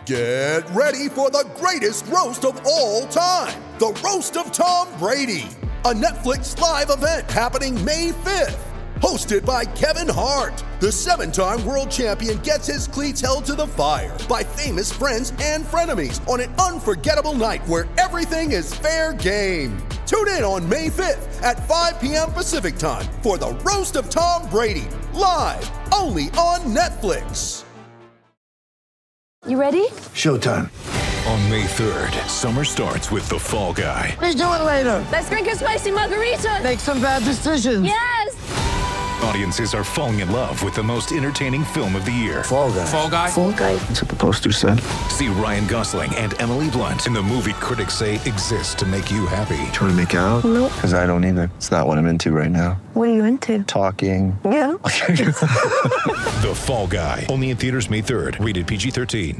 Get ready for the greatest roast of all time, the Roast of Tom Brady, a Netflix live event happening May 5th. Hosted by Kevin Hart, the 7-time world champion gets his cleats held to the fire by famous friends and frenemies on an unforgettable night where everything is fair game. Tune in on May 5th at 5 p.m. Pacific time for the Roast of Tom Brady, live only on Netflix. You ready? Showtime. On May 3rd, summer starts with The Fall Guy. Let's do it later. Let's drink a spicy margarita. Make some bad decisions. Yes! Audiences are falling in love with the most entertaining film of the year. Fall Guy. Fall Guy? Fall Guy. That's what the poster said. See Ryan Gosling and Emily Blunt in the movie critics say exists to make you happy. Trying to make it out? Nope. Because I don't either. It's not what I'm into right now. What are you into? Talking. Yeah. The Fall Guy. Only in theaters May 3rd. Rated PG-13.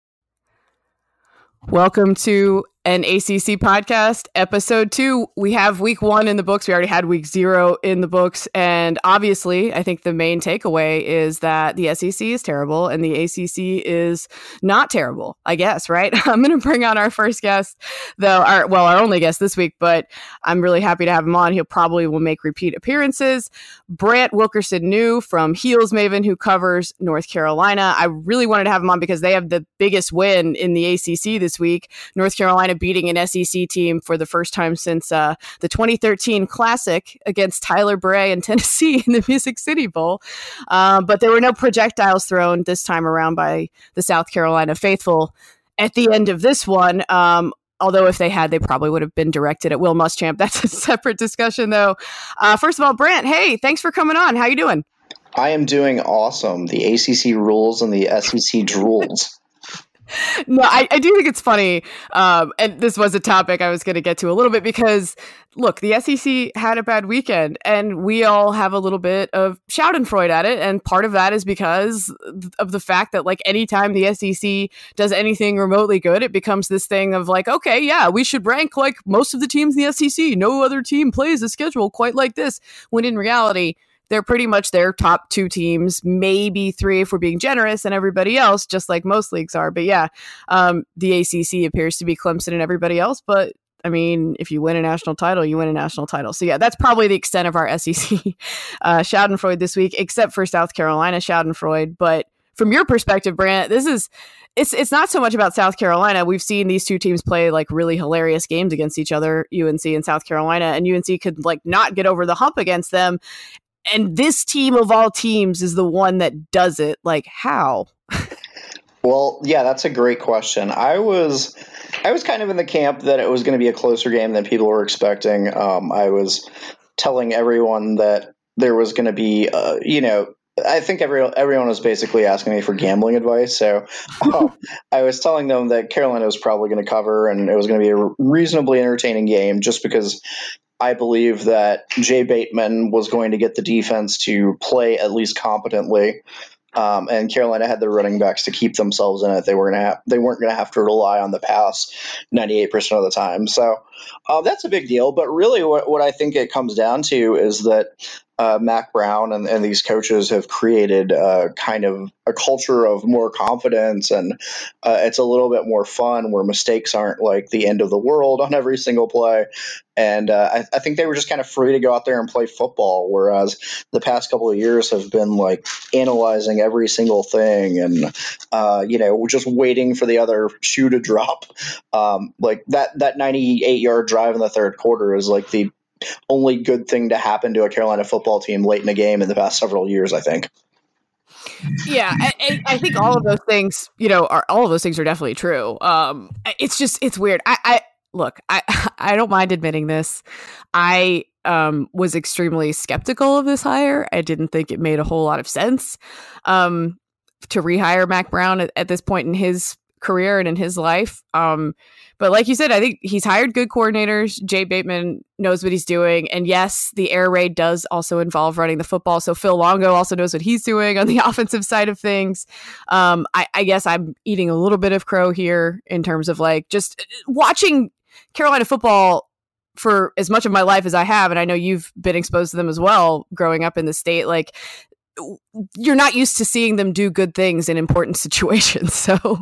Welcome to an ACC podcast, episode 2. We have week 1 in the books. We already had week 0 in the books. And obviously, I think the main takeaway is that the SEC is terrible and the ACC is not terrible, I guess, right? I'm going to bring on our first guest, though, our only guest this week, but I'm really happy to have him on. He'll probably will make repeat appearances. Brant Wilkerson New from Heels Maven, who covers North Carolina. I really wanted to have him on because they have the biggest win in the ACC this week. North Carolina beating an SEC team for the first time since the 2013 Classic against Tyler Bray and Tennessee in the Music City Bowl. But there were no projectiles thrown this time around by the South Carolina faithful at the end of this one. Although if they had, they probably would have been directed at Will Muschamp. That's a separate discussion, though. First of all, Brant, hey, thanks for coming on. How you doing? I am doing awesome. The ACC rules and the SEC drools. No, I do think it's funny, and this was a topic I was going to get to a little bit because, look, the SEC had a bad weekend, and we all have a little bit of schadenfreude at it, and part of that is because of the fact that, like, anytime the SEC does anything remotely good, it becomes this thing of, like, okay, yeah, we should rank like most of the teams in the SEC. No other team plays a schedule quite like this, when in reality, they're pretty much their top 2 teams, maybe 3 if we're being generous, and everybody else, just like most leagues are. But yeah, the ACC appears to be Clemson and everybody else. But I mean, if you win a national title, you win a national title. So yeah, that's probably the extent of our SEC schadenfreude this week, except for South Carolina schadenfreude. But from your perspective, Brant, it's not so much about South Carolina. We've seen these two teams play like really hilarious games against each other, UNC and South Carolina, and UNC could like not get over the hump against them. And this team of all teams is the one that does it. Like, how? Well, yeah, that's a great question. I was kind of in the camp that it was going to be a closer game than people were expecting. I was telling everyone that there was going to be, I think everyone was basically asking me for gambling advice. So I was telling them that Carolina was probably going to cover and it was going to be a reasonably entertaining game just because I believe that Jay Bateman was going to get the defense to play at least competently, and Carolina had the running backs to keep themselves in it. They weren't going to have to rely on the pass 98% of the time. So that's a big deal. But really, what I think it comes down to is that Mac Brown and these coaches have created kind of a culture of more confidence, and it's a little bit more fun where mistakes aren't like the end of the world on every single play. And I think they were just kind of free to go out there and play football, whereas the past couple of years have been like analyzing every single thing and, just waiting for the other shoe to drop. Like that 98-yard drive in the third quarter is like the only good thing to happen to a Carolina football team late in the game in the past several years, I think. Yeah, I think all of those things, are definitely true. It's weird. Look, I don't mind admitting this. I was extremely skeptical of this hire. I didn't think it made a whole lot of sense to rehire Mac Brown at this point in his career and in his life. But like you said, I think he's hired good coordinators. Jay Bateman knows what he's doing. And yes, the air raid does also involve running the football. So Phil Longo also knows what he's doing on the offensive side of things. I guess I'm eating a little bit of crow here in terms of like just watching Carolina football for as much of my life as I have. And I know you've been exposed to them as well growing up in the state. Like you're not used to seeing them do good things in important situations. So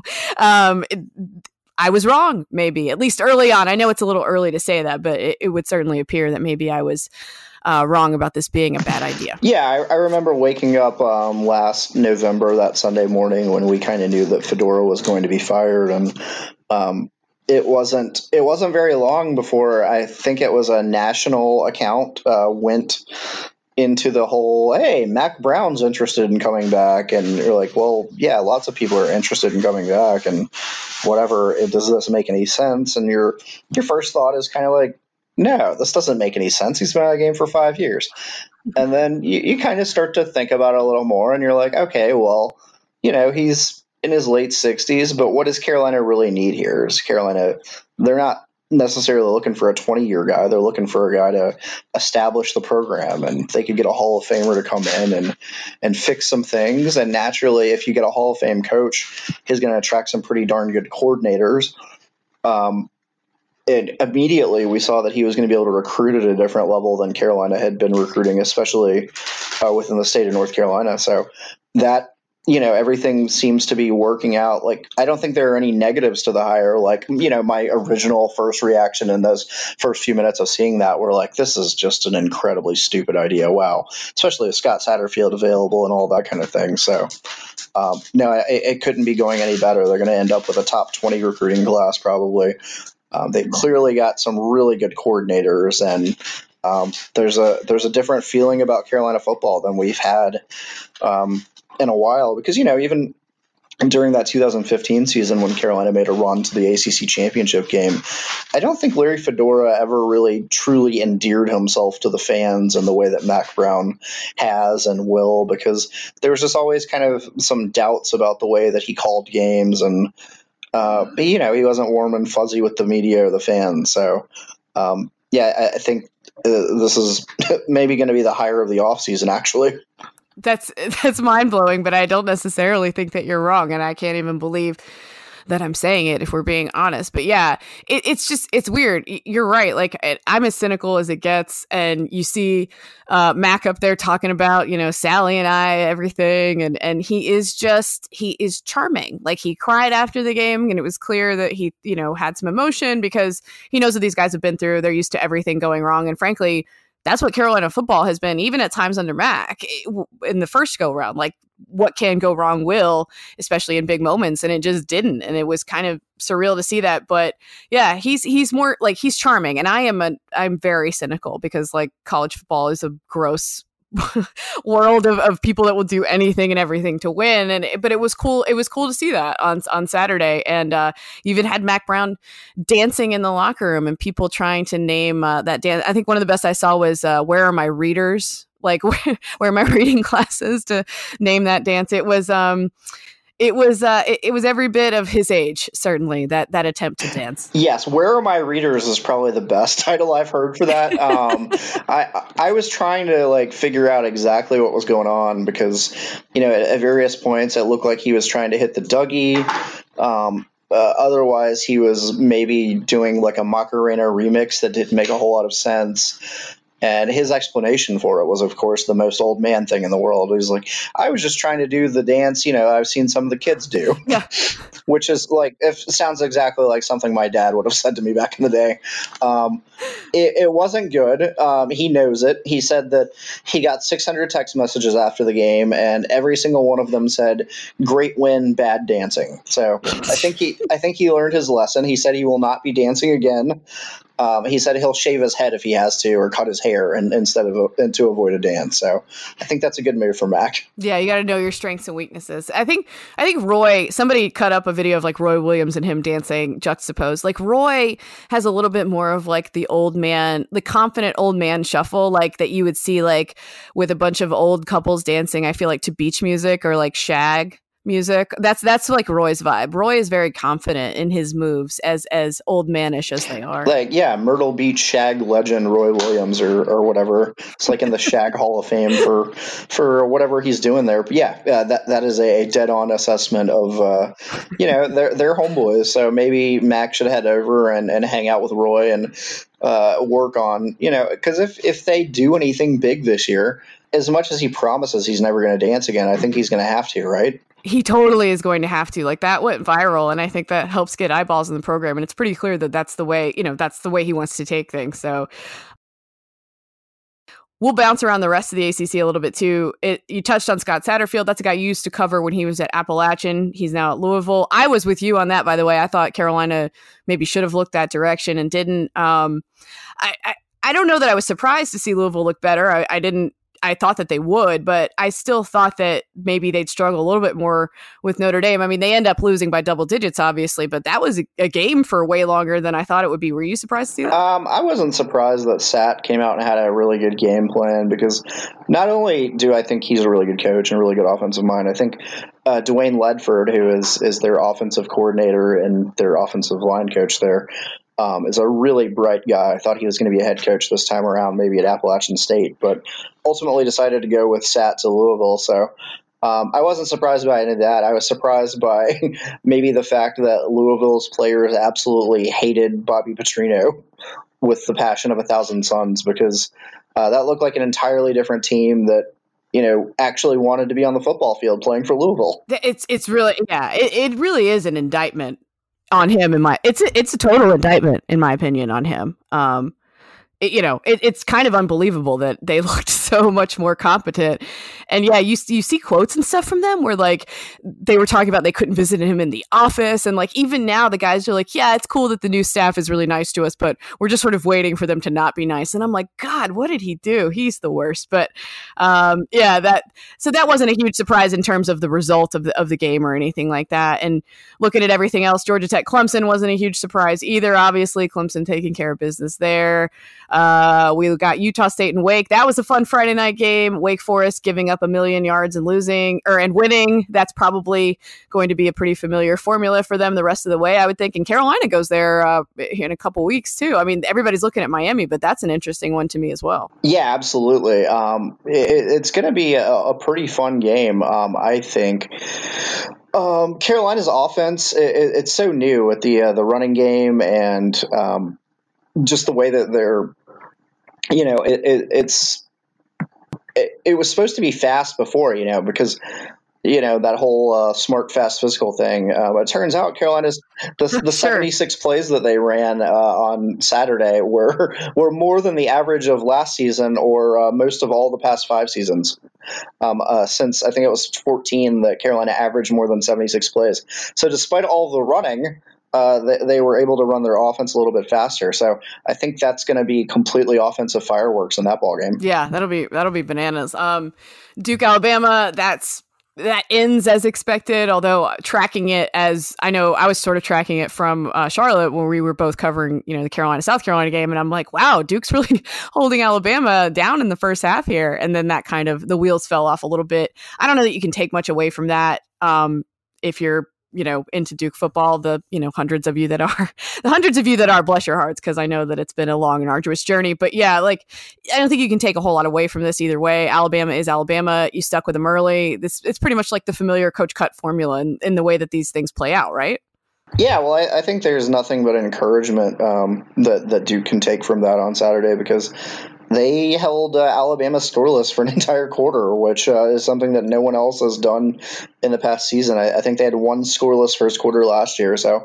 I was wrong, maybe, at least early on. I know it's a little early to say that, but it would certainly appear that maybe I was wrong about this being a bad idea. Yeah, I remember waking up last November, that Sunday morning, when we kind of knew that Fedora was going to be fired, and it wasn't very long before I think it was a national account went into the whole, hey, Mack Brown's interested in coming back, and you're like, well, yeah, lots of people are interested in coming back, and whatever, does this make any sense? And your first thought is kind of like, no, this doesn't make any sense. He's been out of the game for 5 years. And then you kind of start to think about it a little more, and you're like, okay, well, he's in his late 60s, but what does Carolina really need here? Is Carolina, they're not necessarily looking for a 20-year guy. They're looking for a guy to establish the program, and they could get a Hall of Famer to come in and fix some things. And naturally, if you get a Hall of Fame coach, he's going to attract some pretty darn good coordinators. And immediately we saw that he was going to be able to recruit at a different level than Carolina had been recruiting, especially within the state of North Carolina. So that, everything seems to be working out. Like, I don't think there are any negatives to the hire. Like, my original first reaction in those first few minutes of seeing that were like, this is just an incredibly stupid idea. Wow. Especially with Scott Satterfield available and all that kind of thing. So, no, it couldn't be going any better. They're going to end up with a top 20 recruiting class probably. They've clearly got some really good coordinators, and there's a different feeling about Carolina football than we've had in a while. Because, even during that 2015 season when Carolina made a run to the ACC championship game, I don't think Larry Fedora ever really truly endeared himself to the fans in the way that Mack Brown has and will, because there was just always kind of some doubts about the way that he called games, and but, he wasn't warm and fuzzy with the media or the fans. So, I think this is maybe going to be the hire of the offseason, actually. That's mind-blowing, but I don't necessarily think that you're wrong, and I can't even believe that I'm saying it, if we're being honest. But yeah, it's weird. You're right. Like, I'm as cynical as it gets, and you see Mac up there talking about, Sally and I, everything, and he is charming. Like, he cried after the game, and it was clear that he, had some emotion because he knows what these guys have been through. They're used to everything going wrong, and frankly, that's what Carolina football has been, even at times under Mac in the first go round. Like, what can go wrong will, especially in big moments, and it just didn't. And it was kind of surreal to see that. But yeah, he's more like, he's charming, and I'm very cynical because, like, college football is a gross world of people that will do anything and everything to win. But it was cool. It was cool to see that on Saturday. And you even had Mack Brown dancing in the locker room and people trying to name that dance. I think one of the best I saw was Where Are My Readers? Like, where are my reading classes, to name that dance. It was every bit of his age, certainly, that attempt to dance. Yes, Where Are My Readers is probably the best title I've heard for that. I was trying to figure out exactly what was going on because, at various points it looked like he was trying to hit the Dougie. Otherwise, he was maybe doing like a Macarena remix that didn't make a whole lot of sense. And his explanation for it was, of course, the most old man thing in the world. He was like, I was just trying to do the dance, I've seen some of the kids do. Yeah. Which is it sounds exactly like something my dad would have said to me back in the day. It wasn't good. He knows it. He said that he got 600 text messages after the game, and every single one of them said, great win, bad dancing. So I think he learned his lesson. He said he will not be dancing again. He said he'll shave his head if he has to, or cut his hair and to avoid a dance. So I think that's a good move for Mac. Yeah, you got to know your strengths and weaknesses. I think Roy, somebody cut up a video of Roy Williams and him dancing juxtaposed. Roy has a little bit more of the old man, the confident old man shuffle, that you would see with a bunch of old couples dancing. I feel to beach music or shag music. That's Roy's vibe. Roy is very confident in his moves, as old manish as they are. Myrtle Beach shag legend Roy Williams or whatever. It's in the Shag Hall of Fame for whatever he's doing there. But that is a dead on assessment of they're homeboys. So maybe Mac should head over and hang out with Roy and work on because if they do anything big this year, as much as he promises he's never going to dance again, I think he's going to have to, right? He totally is going to have to. Like, that went viral, and I think that helps get eyeballs in the program. And it's pretty clear that that's the way, that's the way he wants to take things. So we'll bounce around the rest of the ACC a little bit too. You touched on Scott Satterfield. That's a guy you used to cover when he was at Appalachian. He's now at Louisville. I was with you on that, by the way. I thought Carolina maybe should have looked that direction and didn't. I don't know that I was surprised to see Louisville look better. I thought that they would, but I still thought that maybe they'd struggle a little bit more with Notre Dame. I mean, they end up losing by double digits, obviously, but that was a game for way longer than I thought it would be. Were you surprised to see that? I wasn't surprised that Sat came out and had a really good game plan, because not only do I think he's a really good coach and a really good offensive mind, I think Dwayne Ledford, who is their offensive coordinator and their offensive line coach there, is a really bright guy. I thought he was going to be a head coach this time around, maybe at Appalachian State, but ultimately decided to go with Sat to Louisville. So I wasn't surprised by any of that. I was surprised by maybe the fact that Louisville's players absolutely hated Bobby Petrino with the passion of 1,000 suns, because that looked like an entirely different team that actually wanted to be on the football field playing for Louisville. It's really, it really is an indictment on him. It's a total indictment, in my opinion, on him. It's kind of unbelievable that they looked so much more competent. And yeah, you see quotes and stuff from them where like they were talking about they couldn't visit him in the office. And like, even now the guys are like, yeah, it's cool that the new staff is really nice to us, but we're just sort of waiting for them to not be nice. And I'm like, God, what did he do? He's the worst. But so that wasn't a huge surprise in terms of the result of the game or anything like that. And looking at everything else, Georgia Tech, Clemson wasn't a huge surprise either. Obviously, Clemson taking care of business there. We got Utah State and Wake. That was a fun Friday night game. Wake Forest giving up 1,000,000 yards and winning. That's probably going to be a pretty familiar formula for them the rest of the way, I would think. And Carolina goes there in a couple weeks too. I mean, everybody's looking at Miami, but that's an interesting one to me as well. Yeah, absolutely. It's going to be a pretty fun game, I think. Carolina's offense, it's so new with the running game and just the way that they're, it was supposed to be fast before, because that whole smart, fast, physical thing. But it turns out Carolina's the 76 plays that they ran on Saturday were more than the average of last season or most of all the past 5 seasons. Since I think it was 14 that Carolina averaged more than 76 plays. So despite all the running, they were able to run their offense a little bit faster. So I think that's going to be completely offensive fireworks in that ball game. Yeah, that'll be bananas. Duke, Alabama, that ends as expected, although tracking it as I know I was sort of tracking it from Charlotte when we were both covering, the Carolina-South Carolina game. And I'm like, wow, Duke's really holding Alabama down in the first half here. And then that kind of the wheels fell off a little bit. I don't know that you can take much away from that. If you're, into Duke football, the hundreds of you that are, bless your hearts, because I know that it's been a long and arduous journey. But yeah, like I don't think you can take a whole lot away from this either way. Alabama is Alabama. You stuck with them early. It's pretty much like the familiar Coach Cut formula in the way that these things play out, right? Yeah, well, I think there's nothing but encouragement that Duke can take from that on Saturday, because they held Alabama scoreless for an entire quarter, which is something that no one else has done in the past season. I think they had one scoreless first quarter last year. So,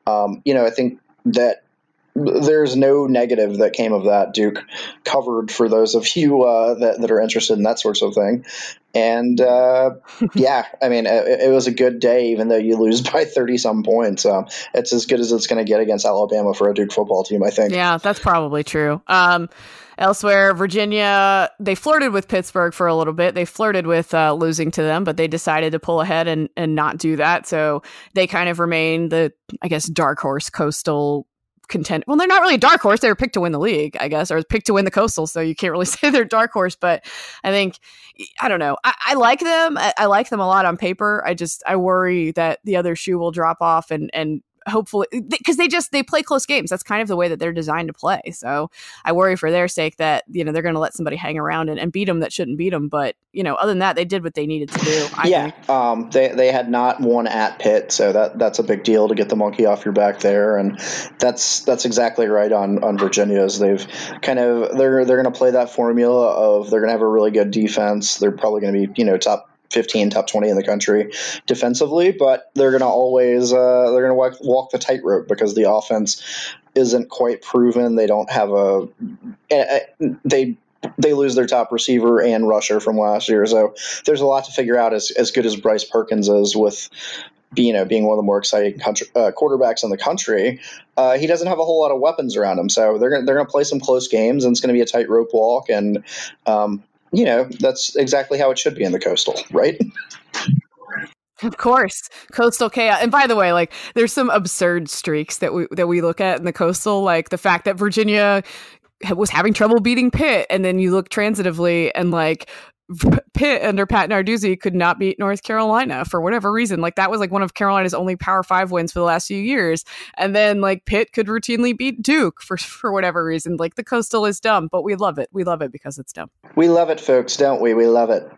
I think that there's no negative that came of that. Duke covered for those of you that are interested in that sort of thing. And, yeah, I mean, it was a good day, even though you lose by 30-some points. It's as good as it's going to get against Alabama for a Duke football team, I think. Yeah, that's probably true. Elsewhere, Virginia, they flirted with Pittsburgh for a little bit. They flirted with losing to them, but they decided to pull ahead and not do that. So they kind of remain the, I guess, dark horse coastal contend. Well, they're not really a dark horse. They were picked to win the league, I guess, or picked to win the coastal. So you can't really say they're dark horse, but I think, I don't know. I like them. I like them a lot on paper. I worry that the other shoe will drop off and hopefully, because they play close games. That's kind of the way that they're designed to play. So I worry for their sake that, they're going to let somebody hang around and beat them that shouldn't beat them. But, other than that, they did what they needed to do. They had not won at Pitt, so that's a big deal to get the monkey off your back there. And that's exactly right on Virginia's. They've they're going to play that formula of they're going to have a really good defense. They're probably going to be, top 15, top 20 in the country defensively, but they're going to always they're going to walk the tightrope because the offense isn't quite proven. They don't have they lose their top receiver and rusher from last year, so there's a lot to figure out. As good as Bryce Perkins is with being one of the more exciting quarterbacks in the country, he doesn't have a whole lot of weapons around him. So they're going to play some close games, and it's going to be a tightrope walk. And that's exactly how it should be in the Coastal, right? Of course, Coastal chaos. And by the way, there's some absurd streaks that we look at in the Coastal, like the fact that Virginia was having trouble beating Pitt, and then you look transitively and Pitt under Pat Narduzzi could not beat North Carolina for whatever reason. That was one of Carolina's only Power 5 wins for the last few years. And then Pitt could routinely beat Duke for whatever reason. The Coastal is dumb, but we love it. We love it because it's dumb. We love it, folks, don't we? We love it.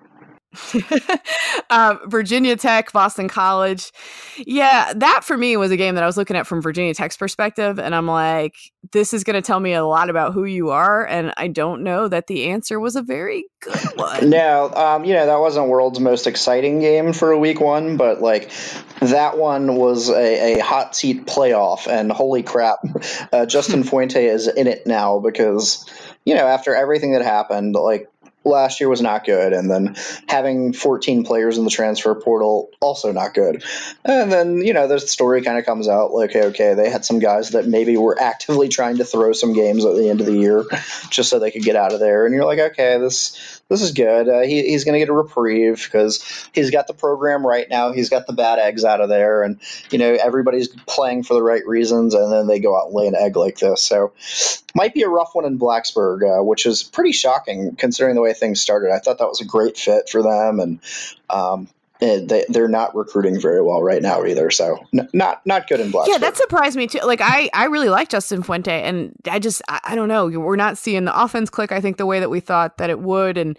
Virginia Tech, Boston College. Yeah, that for me was a game that I was looking at from Virginia Tech's perspective, and I'm like, this is going to tell me a lot about who you are, and I don't know that the answer was a very good one. No, that wasn't world's most exciting game for a week one, but that one was a hot seat playoff, and holy crap, Justin Fuente is in it now because, after everything that happened, last year was not good, and then having 14 players in the transfer portal, also not good. And then, the story kind of comes out okay, they had some guys that maybe were actively trying to throw some games at the end of the year just so they could get out of there. And you're like, okay, this is good. He's going to get a reprieve because he's got the program right now. He's got the bad eggs out of there, and, everybody's playing for the right reasons, and then they go out and lay an egg like this. So might be a rough one in Blacksburg, which is pretty shocking considering the way things started. I thought that was a great fit for them, and they're not recruiting very well right now either. So not good in Blacksburg. Yeah, that surprised me too. I really like Justin Fuente, and I don't know. We're not seeing the offense click, I think, the way that we thought that it would. And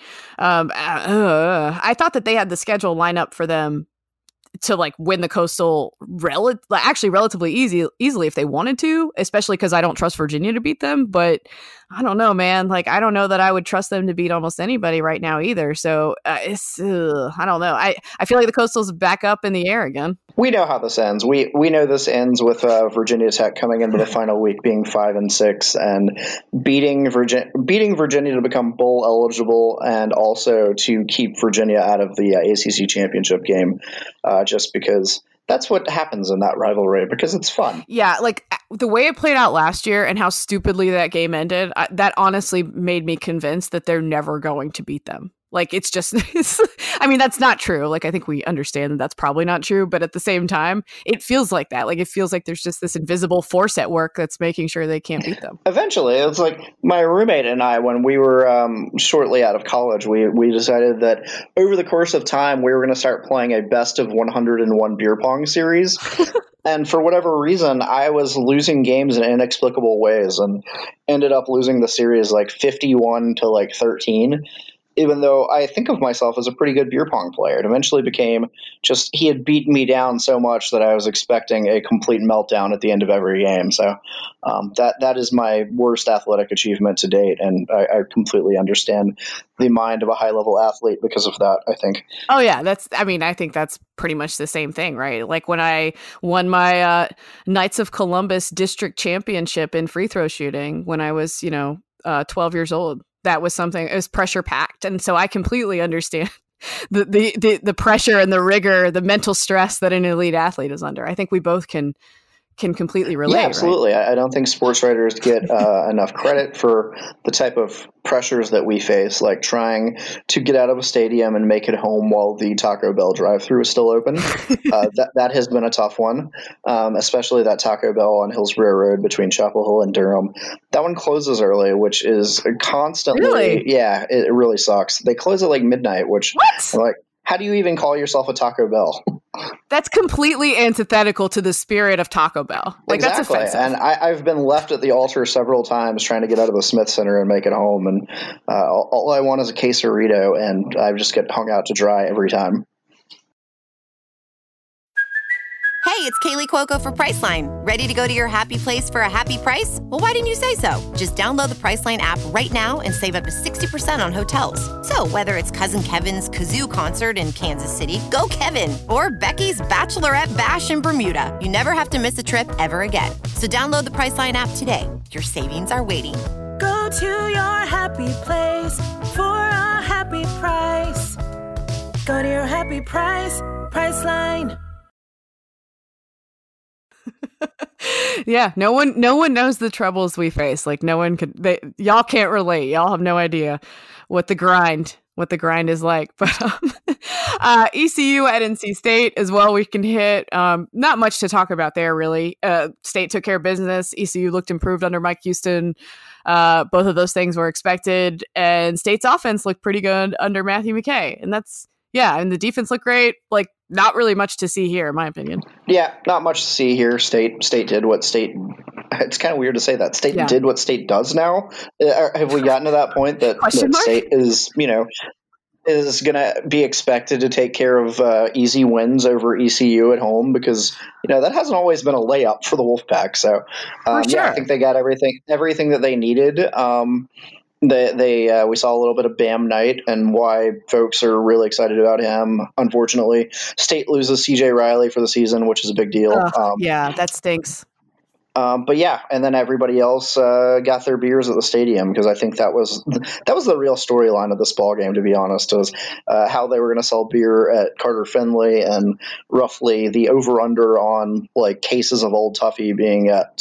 I thought that they had the schedule line up for them to win the Coastal relatively easily if they wanted to, especially because I don't trust Virginia to beat them. But I don't know, man. I don't know that I would trust them to beat almost anybody right now either. So I don't know. I feel like the Coastal's back up in the air again. We know how this ends. We know this ends with Virginia Tech coming into the final week being 5-6 and beating Virginia to become bowl eligible, and also to keep Virginia out of the ACC championship game, just because that's what happens in that rivalry, because it's fun. Yeah, the way it played out last year and how stupidly that game ended, that honestly made me convinced that they're never going to beat them. It's just, I mean, that's not true. I think we understand that that's probably not true, but at the same time, it feels like that. It feels like there's just this invisible force at work that's making sure they can't beat them. Eventually, it's my roommate and I, when we were shortly out of college, we decided that over the course of time, we were going to start playing a best of 101 beer pong series. And for whatever reason, I was losing games in inexplicable ways and ended up losing the series 51 to 13. Even though I think of myself as a pretty good beer pong player. It eventually became just he had beaten me down so much that I was expecting a complete meltdown at the end of every game. So that is my worst athletic achievement to date, and I completely understand the mind of a high-level athlete because of that, I think. Oh, yeah. I think that's pretty much the same thing, right? When I won my Knights of Columbus district championship in free throw shooting when I was, 12 years old. That was something, it was pressure packed. And so I completely understand the pressure and the rigor, the mental stress that an elite athlete is under. I think we both can completely relate. Yeah, absolutely. Right? I don't think sports writers get enough credit for the type of pressures that we face, like trying to get out of a stadium and make it home while the Taco Bell drive-thru is still open. That has been a tough one, especially that Taco Bell on Hillsborough Road between Chapel Hill and Durham. That one closes early, which is constantly, really? Yeah, it really sucks. They close at midnight, which what? how do you even call yourself a Taco Bell? That's completely antithetical to the spirit of Taco Bell. Like, exactly. That's offensive. And I've been left at the altar several times trying to get out of the Smith Center and make it home. And all I want is a quesarito, and I just get hung out to dry every time. Hey, it's Kaylee Cuoco for Priceline. Ready to go to your happy place for a happy price? Well, why didn't you say so? Just download the Priceline app right now and save up to 60% on hotels. So whether it's Cousin Kevin's Kazoo Concert in Kansas City, go Kevin, or Becky's Bachelorette Bash in Bermuda, you never have to miss a trip ever again. So download the Priceline app today. Your savings are waiting. Go to your happy place for a happy price. Go to your happy price, Priceline. Yeah, no one knows the troubles we face. Like, no one could. Y'all can't relate. Y'all have no idea what the grind is like. But ECU at NC State as well. We can hit. Not much to talk about there, really. State took care of business. ECU looked improved under Mike Houston. Both of those things were expected, and State's offense looked pretty good under Matthew McKay. And that's and the defense looked great. Like, not really much to see here, in my opinion. Yeah, not much to see here. State did what State. It's kind of weird to say that. State did what State does now. Have we gotten to that point that State is, is going to be expected to take care of easy wins over ECU at home? Because that hasn't always been a layup for the Wolfpack. So sure. I think they got everything that they needed. We saw a little bit of Bam Knight and why folks are really excited about him. Unfortunately, State loses CJ Riley for the season, which is a big deal. That stinks. But yeah, and then everybody else got their beers at the stadium, because I think that was the real storyline of this ball game, to be honest, was how they were going to sell beer at Carter Finley, and roughly the over under on like cases of Old Tuffy being at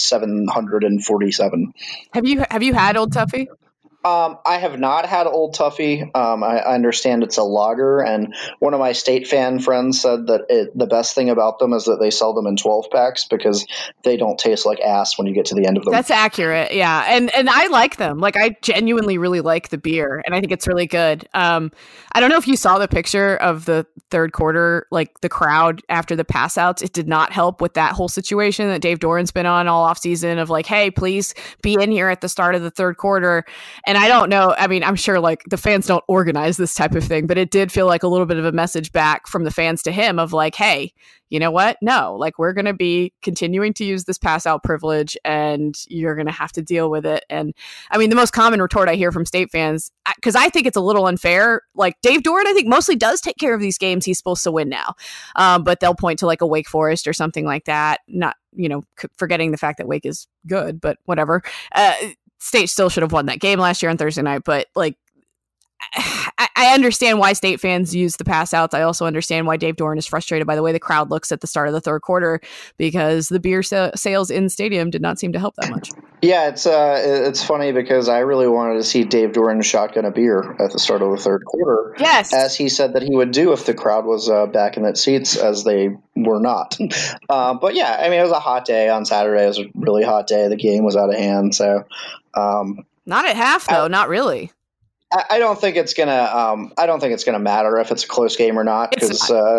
747. Have you had Old Tuffy? I have not had Old Tuffy. I understand it's a lager, and one of my State fan friends said that the best thing about them is that they sell them in 12 packs because they don't taste like ass when you get to the end of them. That's accurate, yeah. And I like them. Like, I genuinely really like the beer, and I think it's really good. I don't know if you saw the picture of the third quarter, like the crowd after the pass outs. It did not help with that whole situation that Dave Doran's been on all offseason of like, hey, please be in here at the start of the third quarter. And I don't know. I mean, I'm sure like the fans don't organize this type of thing, but it did feel like a little bit of a message back from the fans to him of like, hey, you know what? No, like, we're going to be continuing to use this pass out privilege, and you're going to have to deal with it. And I mean, the most common retort I hear from State fans, because I think it's a little unfair, like Dave Doran, I think mostly does take care of these games he's supposed to win now. But they'll point to like a Wake Forest or something like that. Not, forgetting the fact that Wake is good, but whatever. State still should have won that game last year on Thursday night, but like, I understand why State fans use the pass outs. I also understand why Dave Doran is frustrated by the way the crowd looks at the start of the third quarter, because the beer sales in stadium did not seem to help that much. Yeah, it's funny because I really wanted to see Dave Doran shotgun a beer at the start of the third quarter. Yes, as he said that he would do if the crowd was back in its seats, as they were not. But yeah, I mean, it was a hot day on Saturday. It was a really hot day. The game was out of hand. So not at half though. Not really. I don't think it's gonna. I don't think it's gonna matter if it's a close game or not, because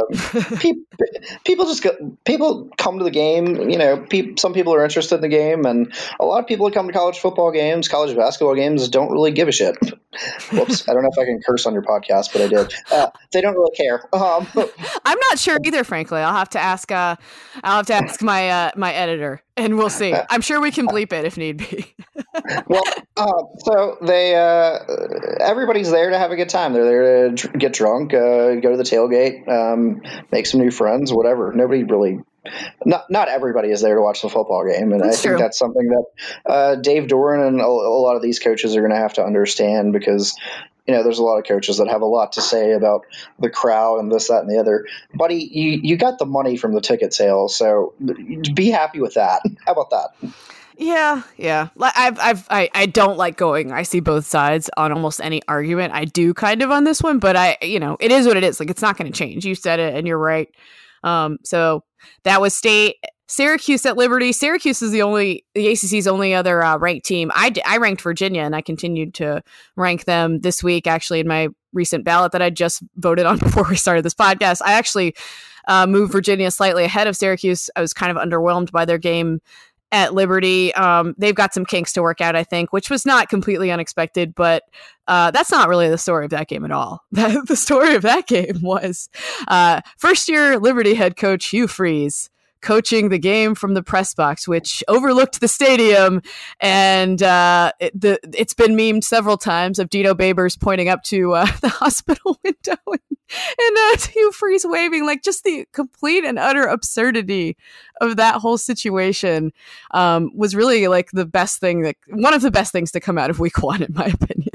people come to the game. Some people are interested in the game, and a lot of people that come to college football games, college basketball games, don't really give a shit. Whoops! I don't know if I can curse on your podcast, but I did. They don't really care. I'm not sure either, frankly. I'll have to ask. My my editor, and we'll see. I'm sure we can bleep it if need be. Well, so they. Everybody's there to have a good time. They're there to get drunk, go to the tailgate, make some new friends, whatever. Nobody really, not everybody is there to watch the football game. And I think that's something that Dave Doran and a lot of these coaches are going to have to understand, because there's a lot of coaches that have a lot to say about the crowd and this, that, and the other. Buddy, you got the money from the ticket sales, so be happy with that. How about that? Yeah. I don't like going. I see both sides on almost any argument. I do kind of on this one, but it is what it is. Like, it's not going to change. You said it, and you're right. So that was State. Syracuse at Liberty. Syracuse is the ACC's only other ranked team. I ranked Virginia, and I continued to rank them this week, actually, in my recent ballot that I just voted on before we started this podcast. I actually moved Virginia slightly ahead of Syracuse. I was kind of underwhelmed by their game at Liberty. They've got some kinks to work out, I think, which was not completely unexpected, but that's not really the story of that game at all. The story of that game was first-year Liberty head coach Hugh Freeze coaching the game from the press box, which overlooked the stadium. And it's been memed several times of Dino Babers pointing up to the hospital window and Hugh Freeze waving, like just the complete and utter absurdity of that whole situation was really like one of the best things to come out of week one, in my opinion.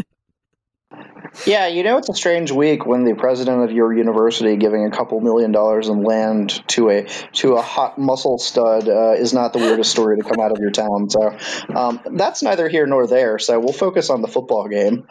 Yeah, it's a strange week when the president of your university giving a couple $1 million in land to a hot muscle stud is not the weirdest story to come out of your town. So that's neither here nor there. So we'll focus on the football game.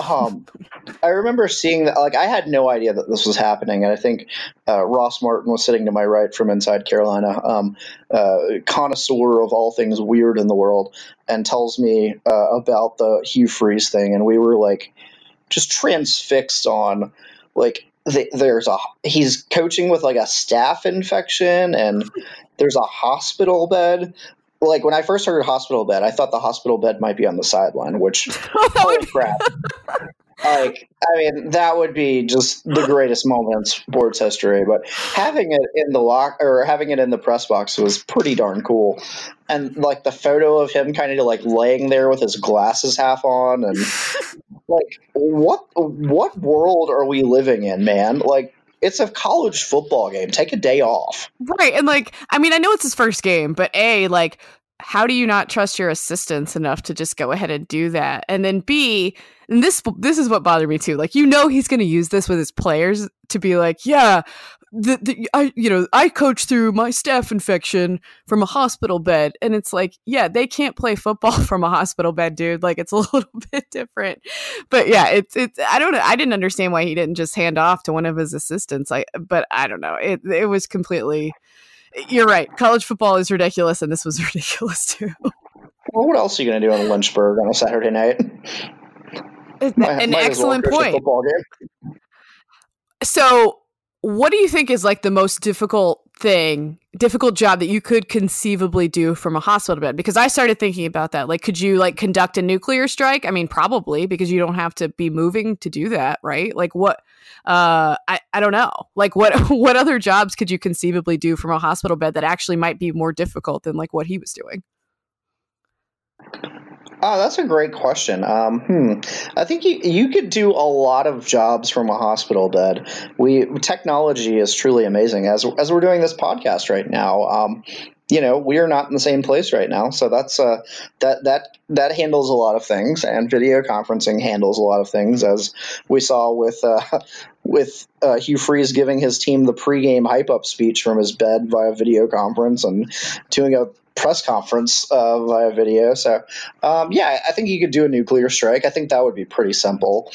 I remember seeing that. Like, I had no idea that this was happening, and I think Ross Martin was sitting to my right from Inside Carolina, connoisseur of all things weird in the world, and tells me about the Hugh Freeze thing, and we were like, just transfixed on, like, he's coaching with like a staph infection, and there's a hospital bed. Like, when I first heard hospital bed, I thought the hospital bed might be on the sideline, which, holy crap. Like, I mean, that would be just the greatest moment in sports history. But having it in having it in the press box was pretty darn cool. And like the photo of him kind of like laying there with his glasses half on, and like, what world are we living in, man? Like, it's a college football game. Take a day off. Right. And like, I mean, I know it's his first game, but like, how do you not trust your assistants enough to just go ahead and do that? And then B, and this is what bothered me too. Like, he's going to use this with his players to be like, yeah, I coached through my staph infection from a hospital bed. And it's like, yeah, they can't play football from a hospital bed, dude. Like, it's a little bit different. But yeah, it's I don't know. I didn't understand why he didn't just hand off to one of his assistants. But I don't know. It was completely... You're right. College football is ridiculous, and this was ridiculous too. Well, what else are you going to do in Lynchburg on a Saturday night? An excellent point. So, what do you think is like the most difficult job that you could conceivably do from a hospital bed? Because I started thinking about that. Like, could you like conduct a nuclear strike? I mean, probably, because you don't have to be moving to do that, right? Like, what? I don't know. Like, what other jobs could you conceivably do from a hospital bed that actually might be more difficult than like what he was doing? Oh, that's a great question. I think you could do a lot of jobs from a hospital bed. Technology is truly amazing. As we're doing this podcast right now, we are not in the same place right now, so that's that handles a lot of things, and video conferencing handles a lot of things, as we saw with Hugh Freeze giving his team the pregame hype up speech from his bed via video conference and doing a press conference via video. So, I think you could do a nuclear strike. I think that would be pretty simple.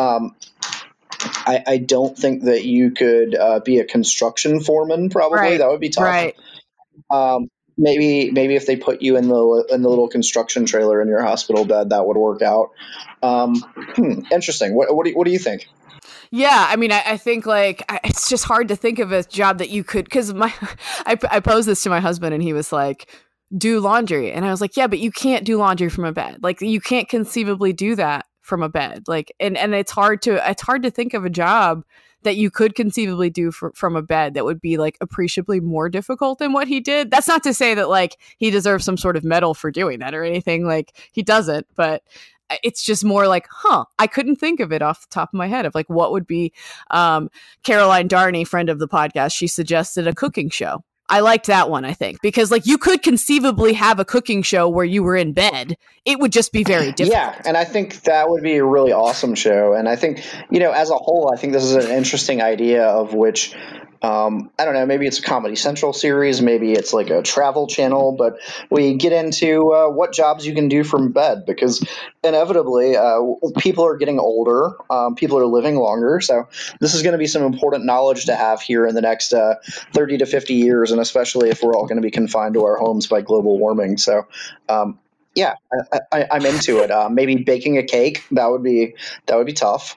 I don't think that you could be a construction foreman. Probably right. That would be tough. Right. Maybe if they put you in the little construction trailer in your hospital bed, that would work out. Interesting. What do you think? Yeah, I mean, I think like it's just hard to think of a job that you could, because I posed this to my husband and he was like, do laundry. And I was like, yeah, but you can't do laundry from a bed. Like, you can't conceivably do that from a bed. Like, and it's hard to think of a job that you could conceivably do from a bed that would be like appreciably more difficult than what he did. That's not to say that like he deserves some sort of medal for doing that or anything. Like, he doesn't, but it's just more like, I couldn't think of it off the top of my head of like what would be. Caroline Darney, friend of the podcast, she suggested a cooking show. I liked that one, I think, because like you could conceivably have a cooking show where you were in bed. It would just be very difficult. Yeah, and I think that would be a really awesome show. And I think, as a whole, I think this is an interesting idea of which, I don't know, maybe it's a Comedy Central series, maybe it's like a travel channel, but we get into what jobs you can do from bed, because inevitably people are getting older, people are living longer. So this is going to be some important knowledge to have here in the next 30 to 50 years, and especially if we're all going to be confined to our homes by global warming. So I'm into it. Maybe baking a cake, that would be tough.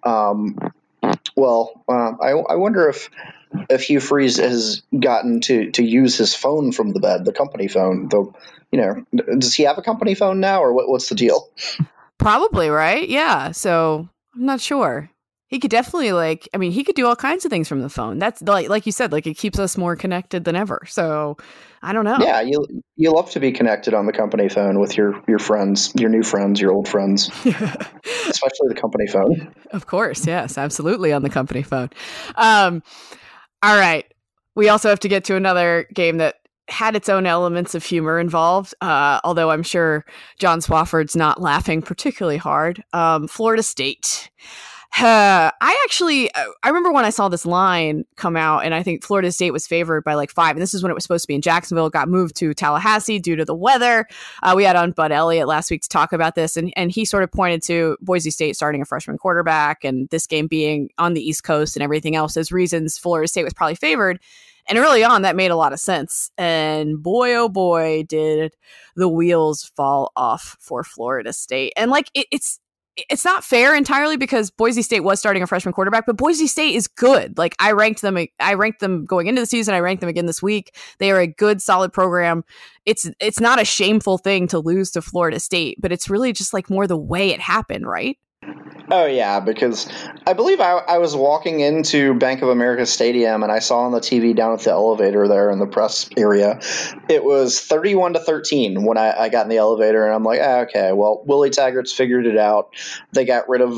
I wonder if Hugh Freeze has gotten to use his phone from the bed, the company phone. Though, does he have a company phone now, or what's the deal? Probably, right? Yeah. So I'm not sure. He could definitely he could do all kinds of things from the phone. That's like you said, it keeps us more connected than ever. So I don't know. Yeah, you love to be connected on the company phone with your friends, your new friends, your old friends, especially the company phone. Of course, yes, absolutely on the company phone. All right, we also have to get to another game that had its own elements of humor involved, although I'm sure John Swofford's not laughing particularly hard. Florida State. I remember when I saw this line come out, and I think Florida State was favored by 5, and this is when it was supposed to be in Jacksonville. It got moved to Tallahassee due to the weather. We had on Bud Elliott last week to talk about this, and he sort of pointed to Boise State starting a freshman quarterback and this game being on the East Coast and everything else as reasons Florida State was probably favored. And early on, that made a lot of sense. And boy, oh boy, did the wheels fall off for Florida State. And it's not fair entirely because Boise State was starting a freshman quarterback, but Boise State is good. I ranked them going into the season. I ranked them again this week. They are a good, solid program. It's not a shameful thing to lose to Florida State, but it's really just more the way it happened, right? Oh, yeah, because I believe I was walking into Bank of America Stadium and I saw on the TV down at the elevator there in the press area, it was 31-13 when I got in the elevator, and I'm like, okay, well, Willie Taggart's figured it out. They got rid of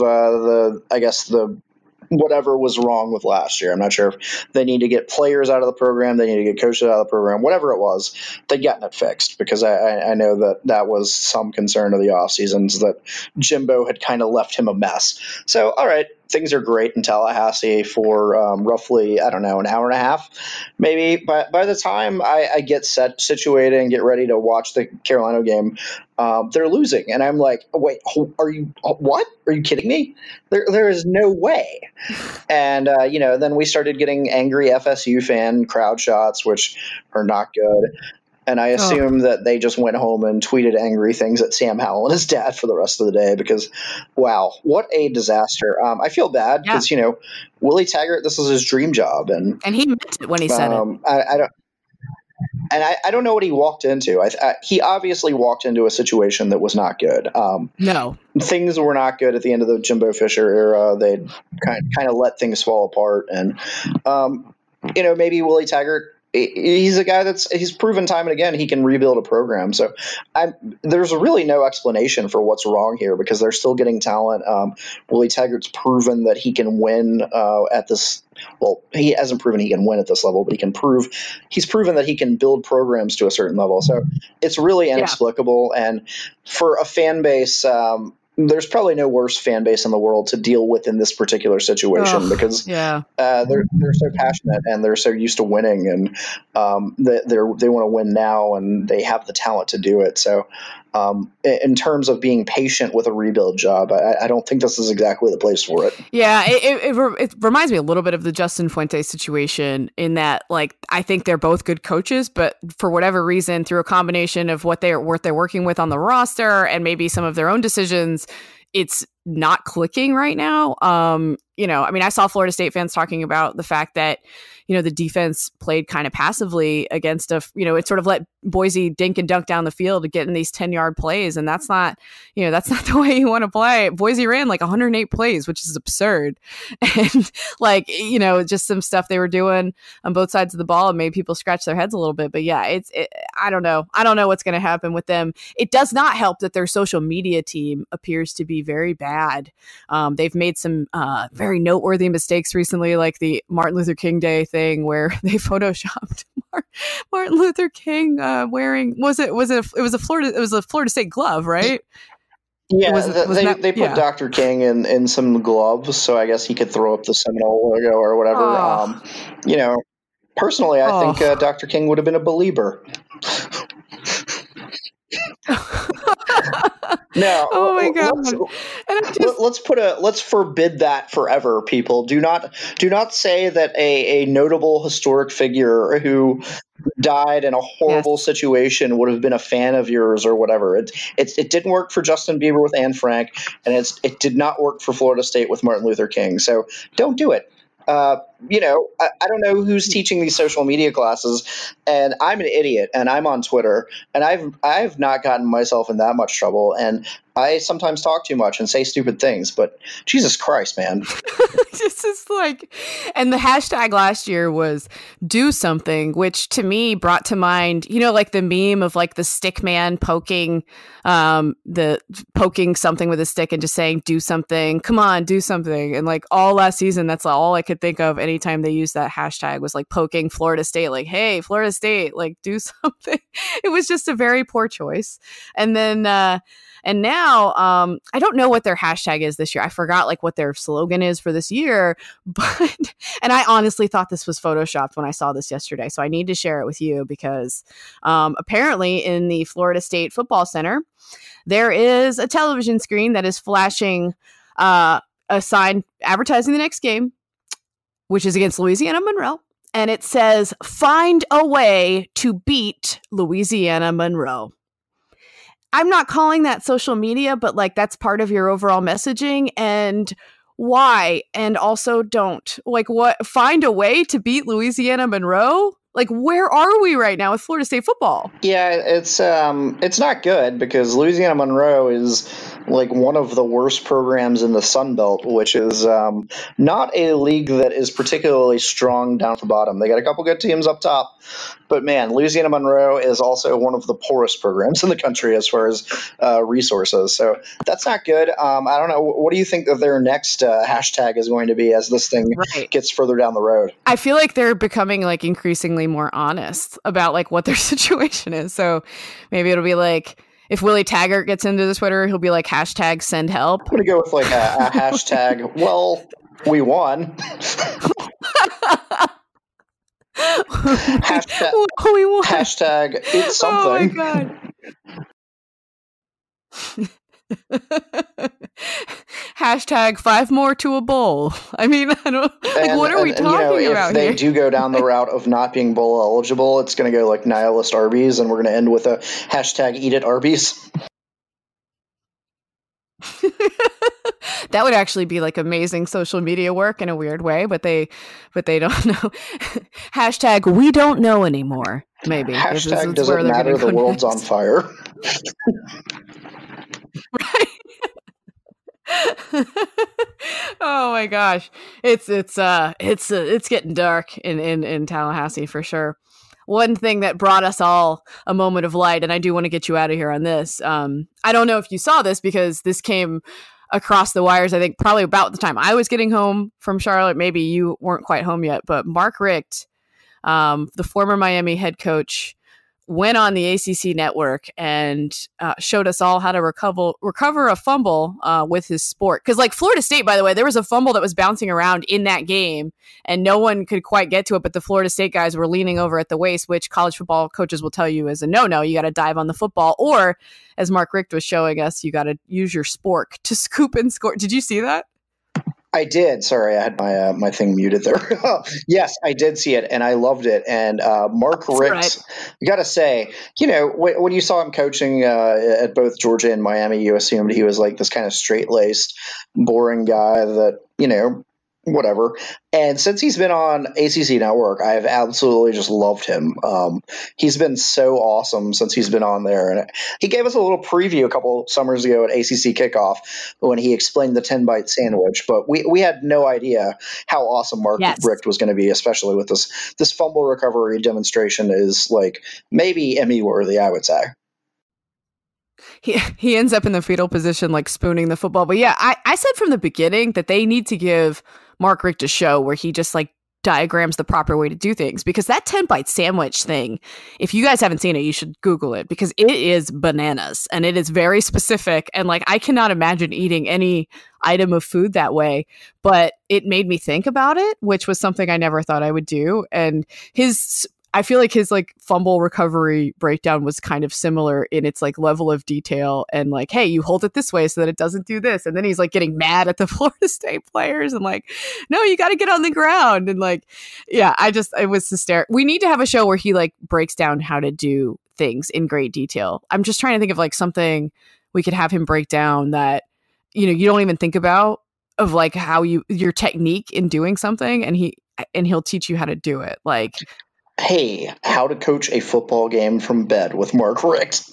the whatever was wrong with last year. I'm not sure if they need to get players out of the program, they need to get coaches out of the program, whatever it was, they'd gotten it fixed, because I know that was some concern of the off seasons, that Jimbo had kind of left him a mess. So, all right, things are great in Tallahassee for roughly, I don't know, an hour and a half, maybe. But by the time I get situated and get ready to watch the Carolina game, they're losing. And I'm like, wait, what? Are you kidding me? There is no way. And, then we started getting angry FSU fan crowd shots, which are not good. And I assume that they just went home and tweeted angry things at Sam Howell and his dad for the rest of the day, because, wow, what a disaster. I feel bad because, Willie Taggart, this is his dream job. And he meant it when he said it. I don't know what he walked into. He obviously walked into a situation that was not good. No. Things were not good at the end of the Jimbo Fisher era. They'd kind of let things fall apart. And, maybe Willie Taggart, he's a guy he's proven time and again he can rebuild a program. So there's really no explanation for what's wrong here, because they're still getting talent. Willie Taggart's proven that he can win at this. Well, he hasn't proven he can win at this level, but he's proven that he can build programs to a certain level. So it's really inexplicable. And for a fan base, there's probably no worse fan base in the world to deal with in this particular situation, because they're so passionate and they're so used to winning, and they want to win now, and they have the talent to do it. So in terms of being patient with a rebuild job, I don't think this is exactly the place for it. Yeah, it reminds me a little bit of the Justin Fuentes situation, in that I think they're both good coaches, but for whatever reason, through a combination of what they're working with on the roster and maybe some of their own decisions, it's not clicking right now. I saw Florida State fans talking about the fact that, the defense played kind of passively against it sort of let Boise dink and dunk down the field to get in these 10-yard plays. And that's not the way you want to play. Boise ran 108 plays, which is absurd. And just some stuff they were doing on both sides of the ball and made people scratch their heads a little bit. But yeah, I don't know. I don't know what's going to happen with them. It does not help that their social media team appears to be very bad. They've made some very noteworthy mistakes recently, like the Martin Luther King Day thing, where they photoshopped Martin Luther King wearing it was a Florida State glove, right? Yeah, they put Dr. King in some gloves, so I guess he could throw up the Seminole logo or whatever. Personally, I think Dr. King would have been a believer. No. Oh my God. Let's forbid that forever, people. Do not say that a notable historic figure who died in a horrible situation would have been a fan of yours or whatever. It didn't work for Justin Bieber with Anne Frank, and it did not work for Florida State with Martin Luther King. So don't do it. I don't know who's teaching these social media classes, and I'm an idiot, and I'm on Twitter, and I've not gotten myself in that much trouble, and I sometimes talk too much and say stupid things, but Jesus Christ, man. This is like, and the hashtag last year was do something, which to me brought to mind, like the meme of like the stick man poking something with a stick and just saying, do something, come on, do something. And like all last season, that's all I could think of anytime they used that hashtag was like poking Florida State, like, hey, Florida State, like do something. It was just a very poor choice. And then, and now, I don't know what their hashtag is this year. I forgot like what their slogan is for this year, and I honestly thought this was photoshopped when I saw this yesterday. So I need to share it with you because apparently in the Florida State Football Center, there is a television screen that is flashing a sign advertising the next game, which is against Louisiana Monroe. And it says, find a way to beat Louisiana Monroe. I'm not calling that social media, but like that's part of your overall messaging. And why? And also don't. Like what? Find a way to beat Louisiana Monroe? Like where are we right now with Florida State football? Yeah, it's not good because Louisiana Monroe is like one of the worst programs in the Sun Belt, which is not a league that is particularly strong down at the bottom. They got a couple good teams up top, but man, Louisiana Monroe is also one of the poorest programs in the country as far as resources. So that's not good. I don't know. What do you think that their next hashtag is going to be as this thing gets further down the road? I feel like they're becoming like increasingly more honest about like what their situation is. So maybe it'll be like, if Willie Taggart gets into the Twitter, he'll be like hashtag send help. I'm going to go with like a hashtag, well, we won. Hashtag it's something. Oh my God. Hashtag 5 more to a bowl. I mean, I don't like what are we talking about if they here? do go down the route of not being bowl eligible, it's going to go like nihilist Arby's, and we're going to end with a hashtag eat at Arby's. That would actually be like amazing social media work in a weird way, but they don't know. Hashtag we don't know anymore. Maybe hashtag does it matter? The world's on fire. Right. Oh my gosh, it's getting dark in Tallahassee for sure. One thing that brought us all a moment of light, and I do want to get you out of here on this. I don't know if you saw this because this came across the wires, I think probably about the time I was getting home from Charlotte. Maybe you weren't quite home yet, but Mark Richt, the former Miami head coach, went on the ACC network and showed us all how to recover a fumble with his sport. Because like Florida State, by the way, there was a fumble that was bouncing around in that game and no one could quite get to it, but the Florida State guys were leaning over at the waist, which college football coaches will tell you is a no-no. You got to dive on the football, or as Mark Richt was showing us, you got to use your spork to scoop and score. Did you see that? I did. Sorry, I had my thing muted there. Yes, I did see it, and I loved it. And Mark Richt, I got to say, when you saw him coaching at both Georgia and Miami, you assumed he was like this kind of straight-laced, boring guy that, whatever. And since he's been on ACC Network, I've absolutely just loved him. He's been so awesome since he's been on there. And he gave us a little preview a couple summers ago at ACC Kickoff when he explained the 10-bite sandwich. But we had no idea how awesome Mark Richt was going to be, especially with this fumble recovery demonstration is like maybe Emmy-worthy, I would say. He ends up in the fetal position, like spooning the football. But yeah, I said from the beginning that they need to give Mark Richt a show where he just like diagrams the proper way to do things, because that 10-bite sandwich thing, if you guys haven't seen it, you should Google it, because it is bananas and it is very specific. And like, I cannot imagine eating any item of food that way, but it made me think about it, which was something I never thought I would do. And his I feel like his like fumble recovery breakdown was kind of similar in its like level of detail and like, hey, you hold it this way so that it doesn't do this. And then he's like getting mad at the Florida State players and like, no, you got to get on the ground. And like, yeah, it was hysterical. We need to have a show where he like breaks down how to do things in great detail. I'm just trying to think of like something we could have him break down that, you know, you don't even think about, of like how your technique in doing something, and he'll teach you how to do it. Like, hey, how to coach a football game from bed with Mark Richt.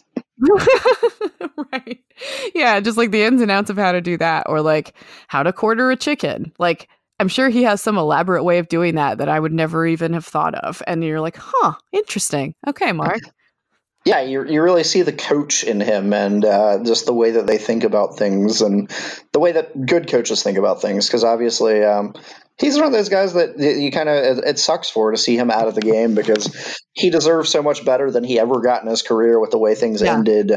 Right. Yeah, just like the ins and outs of how to do that, or like how to quarter a chicken. Like, I'm sure he has some elaborate way of doing that I would never even have thought of. And you're like, huh, interesting. Okay, Mark. Yeah, you really see the coach in him, and just the way that they think about things, and the way that good coaches think about things. Because obviously, he's one of those guys that you kind of, it sucks for to see him out of the game, because he deserves so much better than he ever got in his career with the way things ended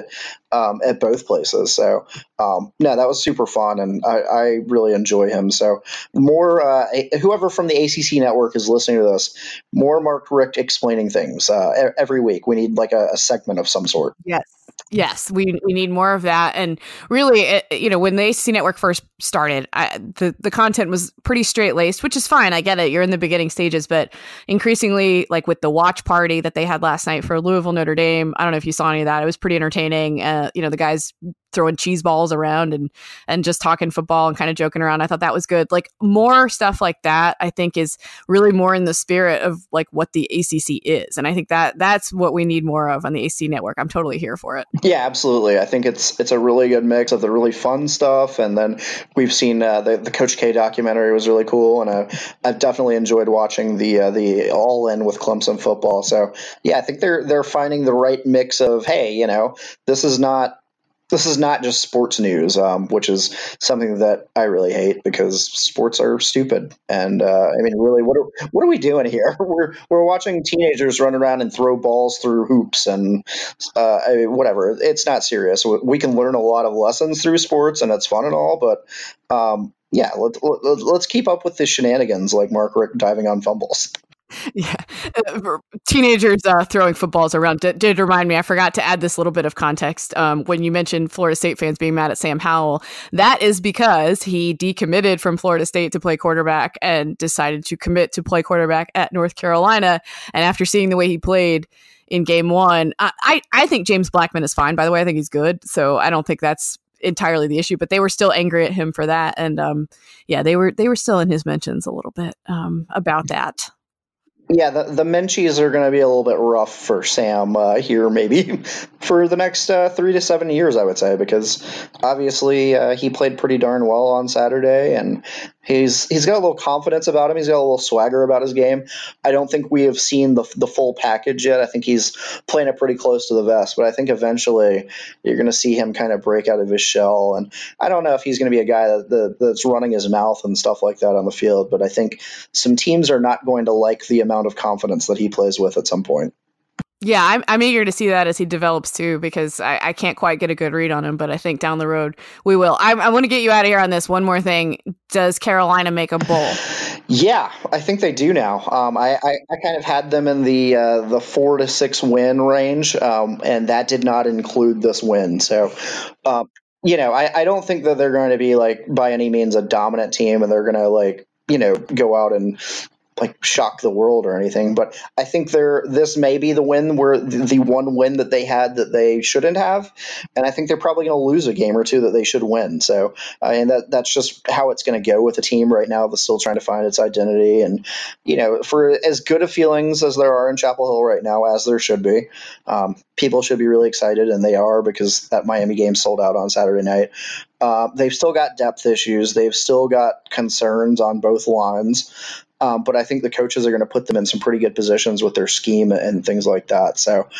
at both places. So, no, that was super fun, and I really enjoy him. So, more whoever from the ACC network is listening to this, more Mark Richt explaining things every week. We need like a segment of some sort. Yes, we need more of that. And really, you know, when the ACC network first started, the content was pretty straight laced, which is fine. I get it. You're in the beginning stages, but increasingly, like with the watch party that they had last night for Louisville Notre Dame, I don't know if you saw any of that. It was pretty entertaining. You know, the guys throwing cheese balls around and just talking football and kind of joking around. I thought that was good. Like, more stuff like that, I think, is really more in the spirit of like what the ACC is. And I think that's what we need more of on the ACC network. I'm totally here for it. Yeah, absolutely. I think it's a really good mix of the really fun stuff, and then we've seen the Coach K documentary was really cool, and I've definitely enjoyed watching the All In with Clemson football. So yeah, I think they're finding the right mix of, hey, you know, this is not just sports news, which is something that I really hate, because sports are stupid. And I mean, really, what are we doing here? We're watching teenagers run around and throw balls through hoops, and I mean, whatever. It's not serious. We can learn a lot of lessons through sports, and it's fun and all. But yeah, let's keep up with the shenanigans, like Mark Richt diving on fumbles. Yeah, teenagers throwing footballs around did remind me. I forgot to add this little bit of context when you mentioned Florida State fans being mad at Sam Howell. That is because he decommitted from Florida State to play quarterback and decided to commit to play quarterback at North Carolina. And after seeing the way he played in game one, I think James Blackman is fine. By the way, I think he's good. So I don't think that's entirely the issue, but they were still angry at him for that. And yeah, they were still in his mentions a little bit about that. Yeah, the Menchies are going to be a little bit rough for Sam here, maybe for the next 3 to 7 years, I would say, because obviously he played pretty darn well on Saturday, and he's got a little confidence about him. He's got a little swagger about his game. I don't think we have seen the full package yet. I think he's playing it pretty close to the vest, but I think eventually you're going to see him kind of break out of his shell. And I don't know if he's going to be a guy that's running his mouth and stuff like that on the field, but I think some teams are not going to like the amount of confidence that he plays with at some point. Yeah, I'm eager to see that as he develops too, because I can't quite get a good read on him, but I think down the road we will. I want to get you out of here on this. One more thing. Does Carolina make a bowl? Yeah, I think they do now. I kind of had them in the 4 to 6 win range, and that did not include this win. So, you know, I don't think that they're going to be like by any means a dominant team, and they're going to like, you know, go out and like shock the world or anything, but I think this may be the win where the one win that they had that they shouldn't have, and I think they're probably going to lose a game or two that they should win. So, and that's just how it's going to go with the team right now that's still trying to find its identity. And you know, for as good of feelings as there are in Chapel Hill right now, as there should be, people should be really excited, and they are, because that Miami game sold out on Saturday night. They've still got depth issues. They've still got concerns on both lines. But I think the coaches are going to put them in some pretty good positions with their scheme and things like that. So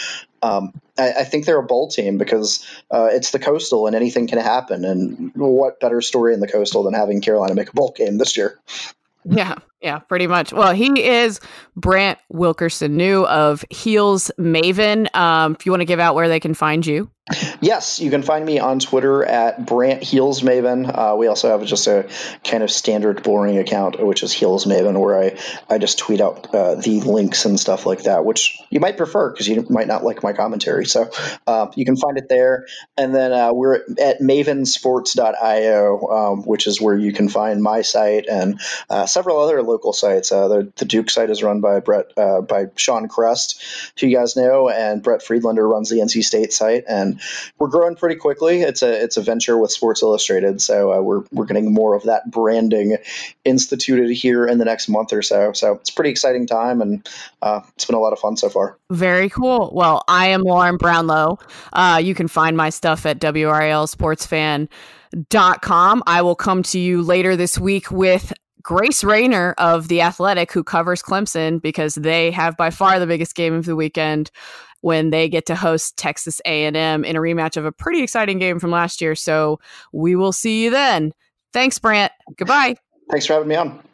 I think they're a bowl team, because it's the Coastal and anything can happen. And what better story in the Coastal than having Carolina make a bowl game this year? Yeah, Yeah, pretty much. Well, he is Brant Wilkerson, new of Heels Maven. If you want to give out where they can find you. Yes, you can find me on Twitter at Brant Heels Maven. We also have just a kind of standard boring account, which is Heels Maven, where I just tweet out the links and stuff like that, which you might prefer because you might not like my commentary. So you can find it there. And then we're at mavensports.io, which is where you can find my site and several other local sites. The Duke site is run by by Sean Crest, who you guys know, and Brett Friedlander runs the NC State site. And we're growing pretty quickly. It's a venture with Sports Illustrated, so we're getting more of that branding instituted here in the next month or so. So it's a pretty exciting time, and it's been a lot of fun so far. Very cool. Well, I am Lauren Brownlow. You can find my stuff at WRLSportsFan.com. I will come to you later this week with Grace Rayner of The Athletic, who covers Clemson, because they have by far the biggest game of the weekend when they get to host Texas A&M in a rematch of a pretty exciting game from last year. So we will see you then. Thanks, Brant. Goodbye. Thanks for having me on.